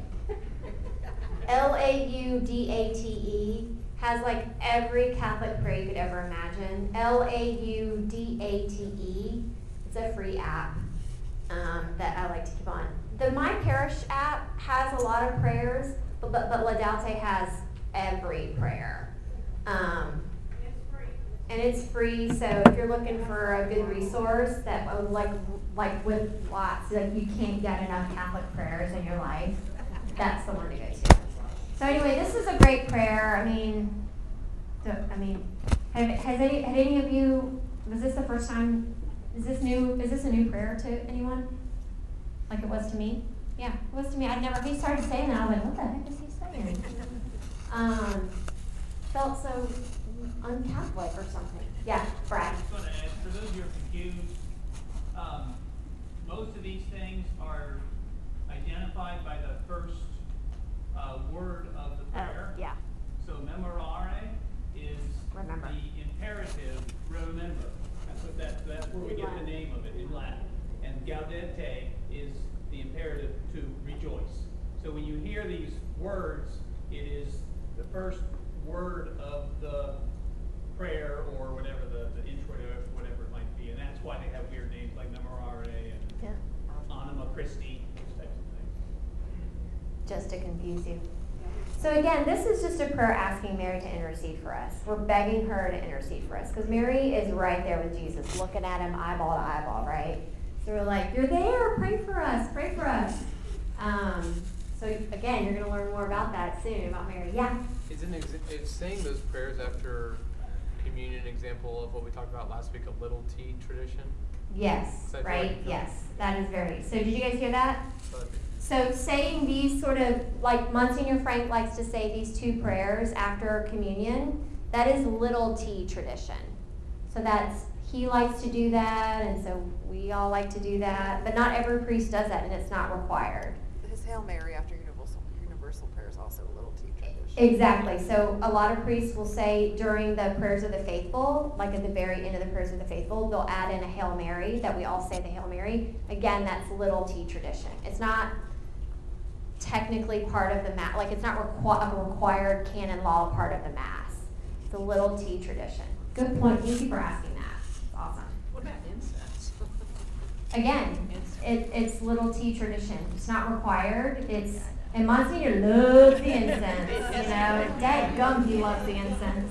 L A U D A T E, has like every Catholic prayer you could ever imagine. L A U D A T E. It's a free app um, that I like to keep on. The My Parish app has a lot of prayers, but but, but Laudate has every prayer. Um, It's free. and it's free, so if you're looking for a good resource that uh, like like with lots, like you can't get enough Catholic prayers in your life, that's the one to go to. So anyway, this is a great prayer. I mean, the, I mean, have, has any had any of you? Was this the first time? Is this new? Is this a new prayer to anyone? Like it was to me? Yeah, it was to me. I'd never. He started saying that. I was like, what the heck is he saying? Um, felt so un-Catholic or something. Yeah, Brad. I was going to ask, for those who are confused, um, most of these things are identified by the first uh, word of the prayer. Oh, yeah. So memorare is Remember. the imperative, remember. That's what that, that's where we In get the Latin. name of it, in Latin. And gaudete is the imperative to rejoice. So when you hear these words, it is the first word of the prayer or whatever, the, the introit, whatever it might be. And that's why they have weird names like memorare and Yeah. anima Christi, those types of things. Just to confuse you. So again, this is just a prayer asking Mary to intercede for us. We're begging her to intercede for us because Mary is right there with Jesus, looking at him eyeball to eyeball, right? So we're like, you're there, pray for us, pray for us. Um, so again, you're going to learn more about that soon, about Mary. Yeah? Is, an exa- is saying those prayers after communion an example of what we talked about last week, a little T tradition? Yes, So I feel right? like- Yes, that is very. So did you guys hear that? But So saying these sort of, like Monsignor Frank likes to say these two prayers after communion, that is little T tradition. So that's, he likes to do that, and so we all like to do that, but not every priest does that, and it's not required. His Hail Mary after universal universal prayer is also a little T tradition. Exactly. So a lot of priests will say during the prayers of the faithful, like at the very end of the prayers of the faithful, they'll add in a Hail Mary, that we all say the Hail Mary. Again, that's little T tradition. It's not technically part of the mass, like it's not requ- a required canon law part of the mass. It's a little T tradition. Good point. Thank you for asking that. It's awesome. What about incense? Again, it, it's little T tradition. It's not required. It's and Monsignor loves the incense. You know, dad gum, he loves the incense.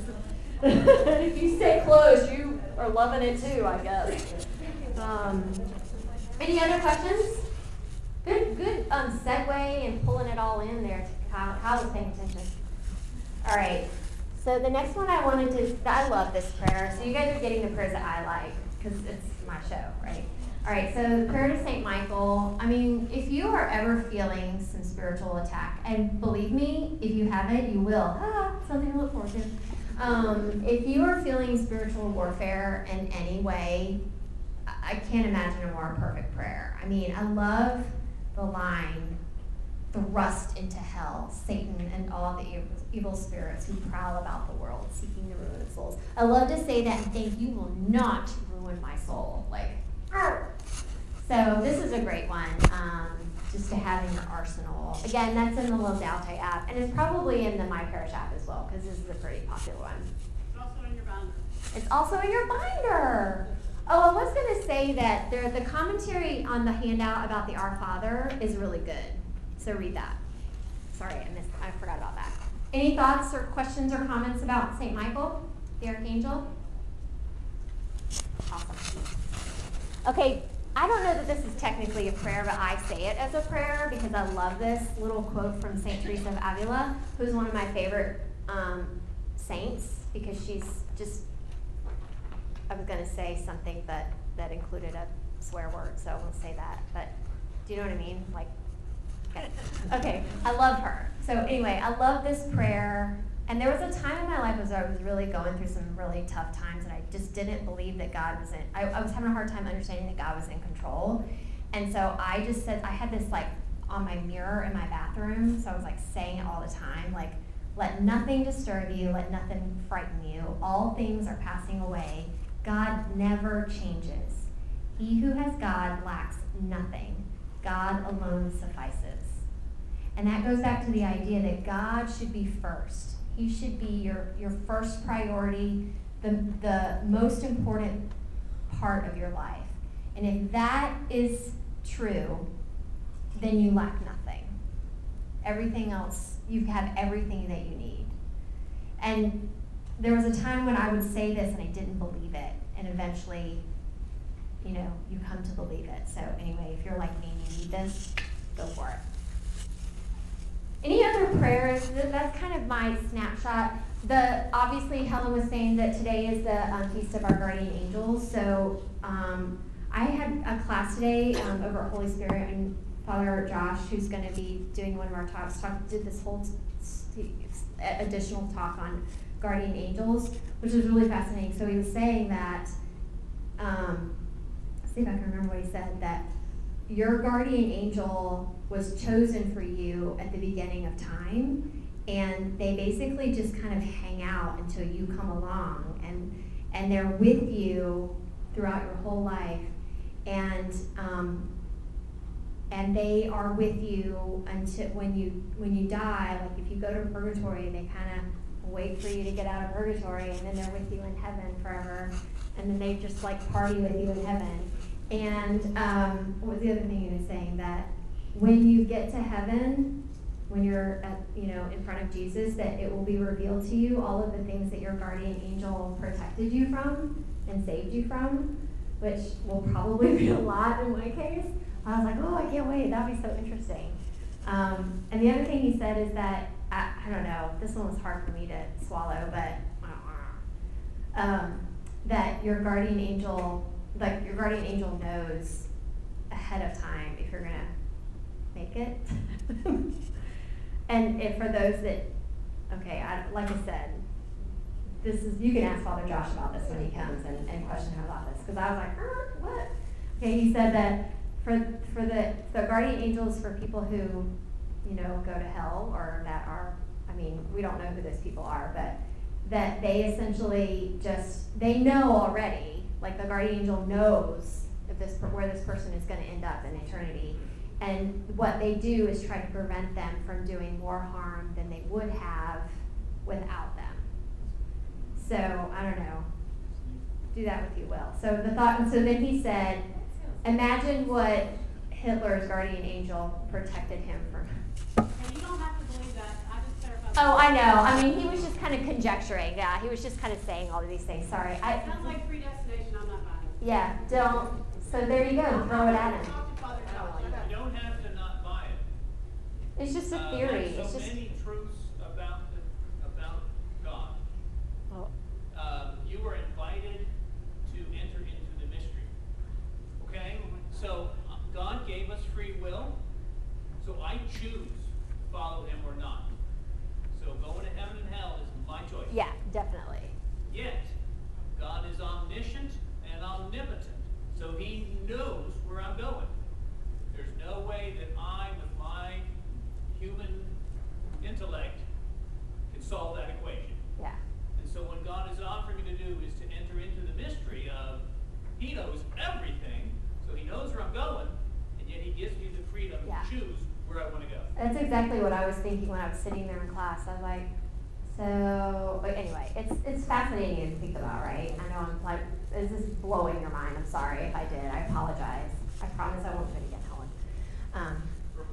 If you stay close, you are loving it too, I guess. Um, any other questions? Good, good um, segue and pulling it all in there. Kyle, Kyle was paying attention. All right. So the next one I wanted to, I love this prayer. So you guys are getting the prayers that I like because it's my show, right? All right. So prayer to Saint Michael. I mean, if you are ever feeling some spiritual attack, and believe me, if you haven't, you will. Ah, something to look forward to. Um, if you are feeling spiritual warfare in any way, I can't imagine a more perfect prayer. I mean, I love the line, thrust into hell, Satan and all the evil, evil spirits who prowl about the world, seeking the ruin of souls. I love to say that and think you will not ruin my soul. Like, arr! So this is a great one, um, just to have in your arsenal. Again, that's in the Laudate app, and it's probably in the My Parish app as well, because this is a pretty popular one. It's also in your binder. It's also in your binder. Oh, I was going to say that there, the commentary on the handout about the Our Father is really good. So read that. Sorry, I missed. I forgot about that. Any thoughts or questions or comments about Saint Michael, the Archangel? Awesome. Okay, I don't know that this is technically a prayer, but I say it as a prayer because I love this little quote from Saint Teresa of Avila, who's one of my favorite um, saints because she's just, I was going to say something that, that included a swear word, so I won't say that, but do you know what I mean? Like, okay. Okay, I love her. So anyway, I love this prayer. And there was a time in my life where I was really going through some really tough times, and I just didn't believe that God was in. I, I was having a hard time understanding that God was in control, and so I just said I had this like on my mirror in my bathroom. So I was like saying it all the time, like, "Let nothing disturb you. Let nothing frighten you. All things are passing away. God never changes. He who has God lacks nothing. God alone suffices." And that goes back to the idea that God should be first. He should be your, your first priority, the, the most important part of your life. And if that is true, then you lack nothing. Everything else, you have everything that you need. And there was a time when I would say this and I didn't believe it. And eventually, you know, you come to believe it. So anyway, if you're like me and you need this, go for it. Any other prayers? That's kind of my snapshot. The obviously Helen was saying that today is the um, feast of our guardian angels. So um, I had a class today um, over at Holy Spirit, and Father Josh, who's going to be doing one of our talks, talk, did this whole t- additional talk on guardian angels, which was really fascinating. So he was saying that, um, let's see if I can remember what he said, that your guardian angel was chosen for you at the beginning of time, and they basically just kind of hang out until you come along, and and they're with you throughout your whole life, and um, and they are with you until when you when you die. Like if you go to purgatory, they kind of wait for you to get out of purgatory, and then they're with you in heaven forever, and then they just like party with you in heaven. And um, what was the other thing he was saying? That when you get to heaven, when you're at, you know, in front of Jesus, that it will be revealed to you all of the things that your guardian angel protected you from and saved you from, which will probably be a lot in my case. I was like, oh, I can't wait. That'd be so interesting. Um, and the other thing he said is that, I, I don't know, this one was hard for me to swallow, but um, that your guardian angel, like your guardian angel knows ahead of time if you're gonna make it. And if for those that, okay, I, like I said, this is, you can ask Father Josh about this when he comes and, and question him about this, because I was like, er, what? Okay, he said that for for the, the guardian angels for people who, you know, go to hell, or that are, I mean, we don't know who those people are, but that they essentially just, they know already, like the guardian angel knows if this where this person is going to end up in eternity. And what they do is try to prevent them from doing more harm than they would have without them. So, I don't know. Do that with you will. So the thought, and so then he said, imagine what Hitler's guardian angel protected him from. And you don't have to believe that. I just clarified. Oh, I know. I mean, he was just kind of conjecturing. Yeah, he was just kind of saying all of these things. Sorry. I, It sounds like predestination. I'm not buying it. yeah, don't. So there you go. Throw it at him. Talk to Father Josh. You don't have to not buy it. It's just a Uh, theory. There's It's so just. many truths about the, about God. Well, Um, you were invited to enter into the mystery. Okay? So uh, God gave us free will. So I choose to follow him or not. So going to heaven and hell is my choice. yeah, definitely. Yet, God is omniscient and omnipotent. So he knows where I'm going. There's no way that I, with my human intellect, can solve that equation. Yeah. And so what God is offering me to do is to enter into the mystery of he knows everything, so he knows where I'm going, and yet he gives me the freedom Yeah. to choose where I want to go. That's exactly what I was thinking when I was sitting there in class. I was like, so, but anyway, it's it's fascinating to think about, right? I know I'm like, this is blowing your mind. I'm sorry if I did. I apologize. I promise I won't do it again, Helen. Um,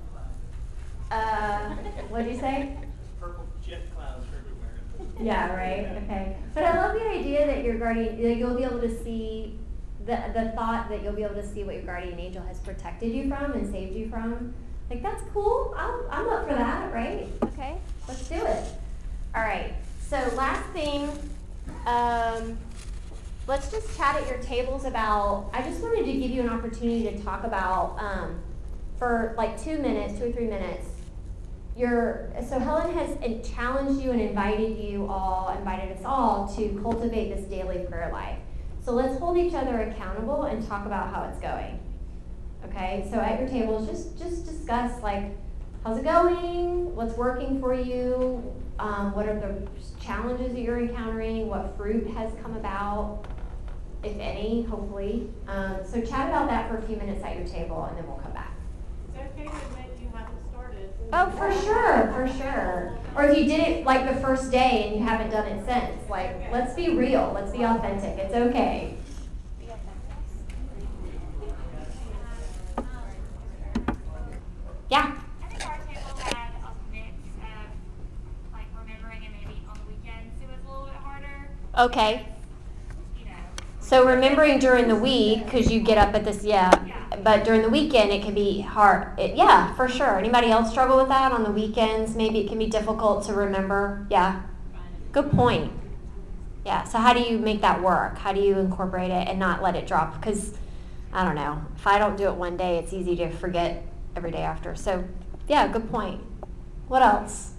uh, what did you say? Purple jet clouds everywhere. Yeah, right. Okay. But I love the idea that your guardian, that you'll be able to see the, the thought that you'll be able to see what your guardian angel has protected you from and saved you from, like, that's cool. I'll, I'm up for that, right? Okay, let's do it. All right, so last thing, um, let's just chat at your tables about, I just wanted to give you an opportunity to talk about, um, for like two minutes, two or three minutes, your, so Helen has challenged you and invited you all, invited us all to cultivate this daily prayer life. So let's hold each other accountable and talk about how it's going. Okay, so at your tables, just, just discuss, like, how's it going? What's working for you? Um, what are the challenges that you're encountering? What fruit has come about, if any, hopefully. Um, so chat about that for a few minutes at your table, and then we'll come back. It's okay to admit you haven't started. Oh, for sure, for sure. Or if you did it, like, the first day and you haven't done it since. Like, let's be real. Let's be authentic. It's okay. Yeah. I think our table had a mix of, like, remembering and maybe on the weekends it was a little bit harder. Okay. You know. So remembering during the week, because you get up at this, yeah, but during the weekend it can be hard. It, yeah, for sure. Anybody else struggle with that on the weekends? Maybe it can be difficult to remember. Yeah. Good point. Yeah, so how do you make that work? How do you incorporate it and not let it drop? Because, I don't know, if I don't do it one day, it's easy to forget every day after. So, yeah, good point. What else?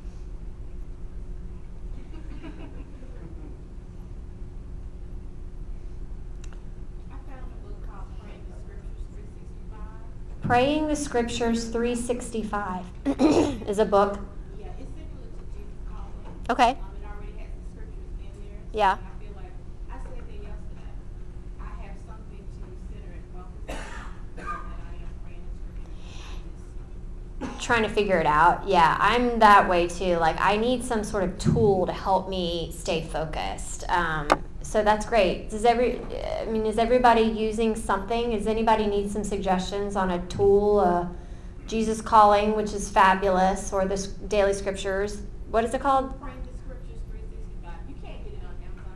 I found a book called Praying the Scriptures three sixty-five. Praying the Scriptures three sixty-five is a book. Yeah, it's similar to Jesus Calling. Okay. Um, it already has the scriptures in there. So Yeah. I feel like, I said that yesterday, I have something to consider and focus on, that I am praying the scriptures. Trying to figure it out. Yeah, I'm that way too. Like, I need some sort of tool to help me stay focused. Um, so that's great. Does every, I mean, is everybody using something? Does anybody need some suggestions on a tool? Uh, Jesus Calling, which is fabulous, or the s- daily scriptures. What is it called? Praying the Scriptures three sixty-five. You can't get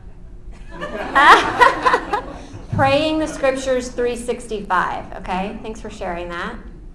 it on Amazon. Praying the Scriptures three sixty-five. Okay, thanks for sharing that.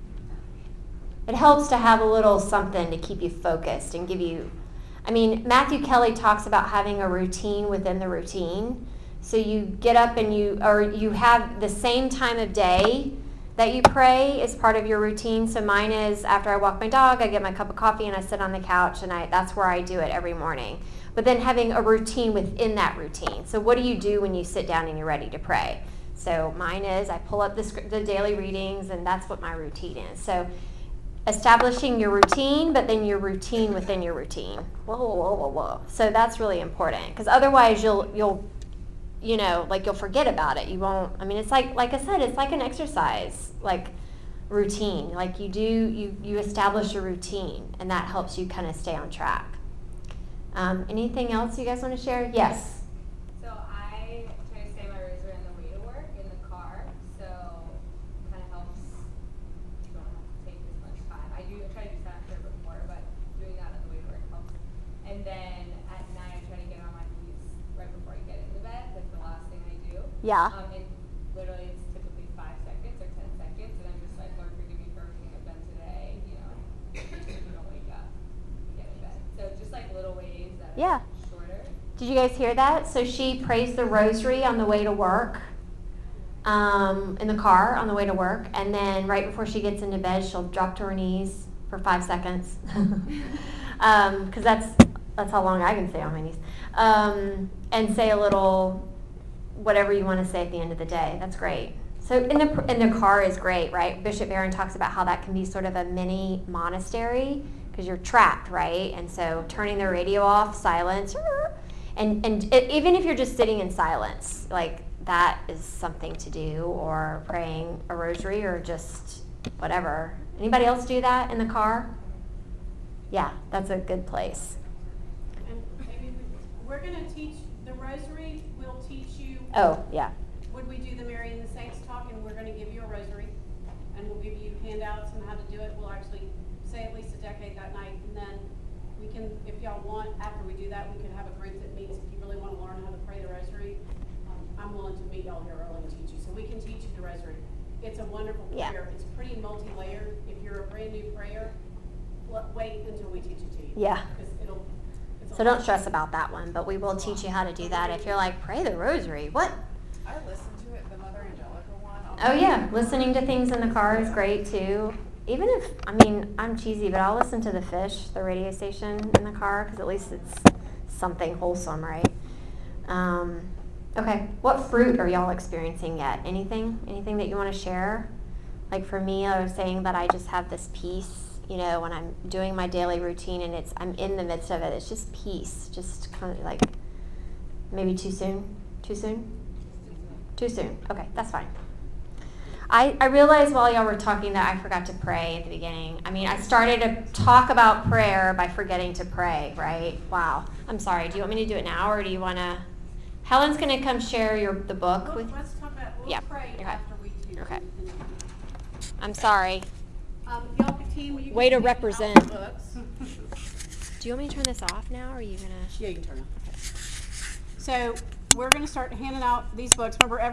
It helps to have a little something to keep you focused and give you, I mean, Matthew Kelly talks about having a routine within the routine. So you get up and you, or you have the same time of day that you pray as part of your routine. So mine is after I walk my dog, I get my cup of coffee and I sit on the couch, and I, that's where I do it every morning. But then having a routine within that routine. So what do you do when you sit down and you're ready to pray? So mine is I pull up the, script, the daily readings, and that's what my routine is. So establishing your routine, but then your routine within your routine. Whoa, whoa, whoa, whoa. So that's really important, because otherwise you'll you'll you know like you'll forget about it. You won't. I mean, it's like like I said, it's like an exercise, like routine. Like you do you you establish a routine, and that helps you kind of stay on track. Um, anything else you guys want to share? Yes. So I try to say my rosary on the way to work in the car, so it kind of helps. You don't have to take as much time. I do try to do that after before, but doing that on the way to work helps. And then at night, I try to get on my knees right before I get into bed. That's the last thing I do. Yeah. Um, and literally, it's typically five seconds or ten seconds, and I'm just like, Lord, forgive me for everything I've done today. You know, you don't wake up, and get in bed. So just like little ways that Yeah. are shorter. Did you guys hear that? So she prays the rosary on the way to work, um, in the car on the way to work, and then right before she gets into bed, she'll drop to her knees for five seconds, um, because that's that's how long I can stay on my knees, um, and say a little whatever you want to say at the end of the day. That's great. So in the in the car is great, right? Bishop Barron talks about how that can be sort of a mini monastery, because you're trapped, right? And so turning the radio off, silence, and and it, even if you're just sitting in silence, like that is something to do, or praying a rosary, or just whatever. Anybody else do that in the car? Yeah, that's a good place. And maybe we- we're gonna teach the rosary, we'll teach you. Oh, yeah. Would we do the Mary and the Saints talk, and we're gonna give you a rosary, and we'll give you handouts on how to do it. We'll actually say at least a decade that night, and then we can, if y'all want, after we do that, we can have a group that meets if you really wanna learn how to pray the rosary. Um, I'm willing to meet y'all here early and teach you, so we can teach you the rosary. It's a wonderful Yeah. prayer. It's pretty multi-layered. If you're a brand new prayer, l- wait until we teach it to you. Yeah. Because it'll, it's a So lot. don't stress about that one, but we will teach you how to do that. If you're like, pray the rosary, what? I listened to it, the Mother Angelica one. on Oh the- yeah, listening to things in the car is great too. Even if, I mean, I'm cheesy, but I'll listen to the Fish, the radio station in the car, because at least it's something wholesome, right? Um, okay, what fruit are y'all experiencing yet? Anything? Anything that you want to share? Like for me, I was saying that I just have this peace, you know, when I'm doing my daily routine and it's I'm in the midst of it. It's just peace, just kind of like maybe too soon. Too soon? Too soon. Okay, that's fine. I, I realized while y'all were talking that I forgot to pray at the beginning. I mean, I started to talk about prayer by forgetting to pray, right? Wow. I'm sorry. Do you want me to do it now, or do you want to? Helen's going to come share your the book We'll- with. Let's talk about, we'll Yeah, pray okay. after we do. Okay. I'm sorry. Um, y'all can team, you can. Way to take out the represent. books. Do you want me to turn this off now, or are you going to? Yeah, you can turn it off. So, we're gonna start handing out these books. Remember, every